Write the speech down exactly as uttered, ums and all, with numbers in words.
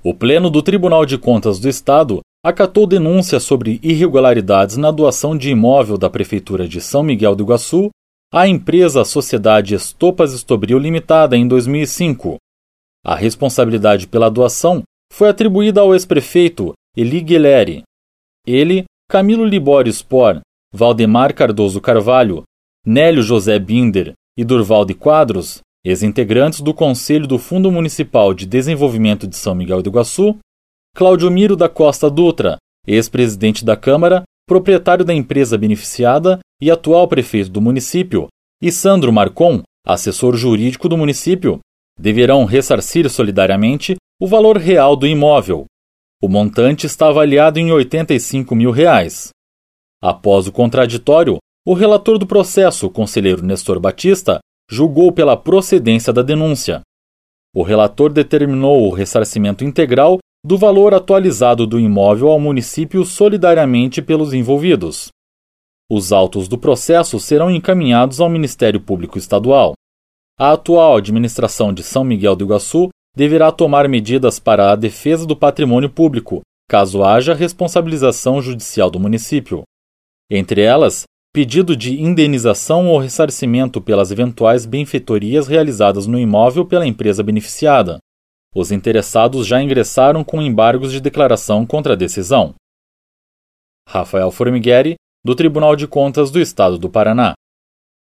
O Pleno do Tribunal de Contas do Estado acatou denúncia sobre irregularidades na doação de imóvel da Prefeitura de São Miguel do Iguaçu à empresa Sociedade Estopas Estobril Limitada em dois mil e cinco. A responsabilidade pela doação foi atribuída ao ex-prefeito Eli Guilherme. Ele, Camilo Libório Spor, Valdemar Cardoso Carvalho, Nélio José Binder e Durvalde Quadros, ex-integrantes do Conselho do Fundo Municipal de Desenvolvimento de São Miguel do Iguaçu, Cláudio Miro da Costa Dutra, ex-presidente da Câmara, proprietário da empresa beneficiada e atual prefeito do município, e Sandro Marcon, assessor jurídico do município, deverão ressarcir solidariamente o valor real do imóvel. O montante está avaliado em oitenta e cinco mil reais. Após o contraditório, o relator do processo, o conselheiro Nestor Batista, julgou pela procedência da denúncia. O relator determinou o ressarcimento integral do valor atualizado do imóvel ao município solidariamente pelos envolvidos. Os autos do processo serão encaminhados ao Ministério Público Estadual. A atual administração de São Miguel do Iguaçu deverá tomar medidas para a defesa do patrimônio público, caso haja responsabilização judicial do município. Entre elas, pedido de indenização ou ressarcimento pelas eventuais benfeitorias realizadas no imóvel pela empresa beneficiada. Os interessados já ingressaram com embargos de declaração contra a decisão. Rafael Formigueri, do Tribunal de Contas do Estado do Paraná.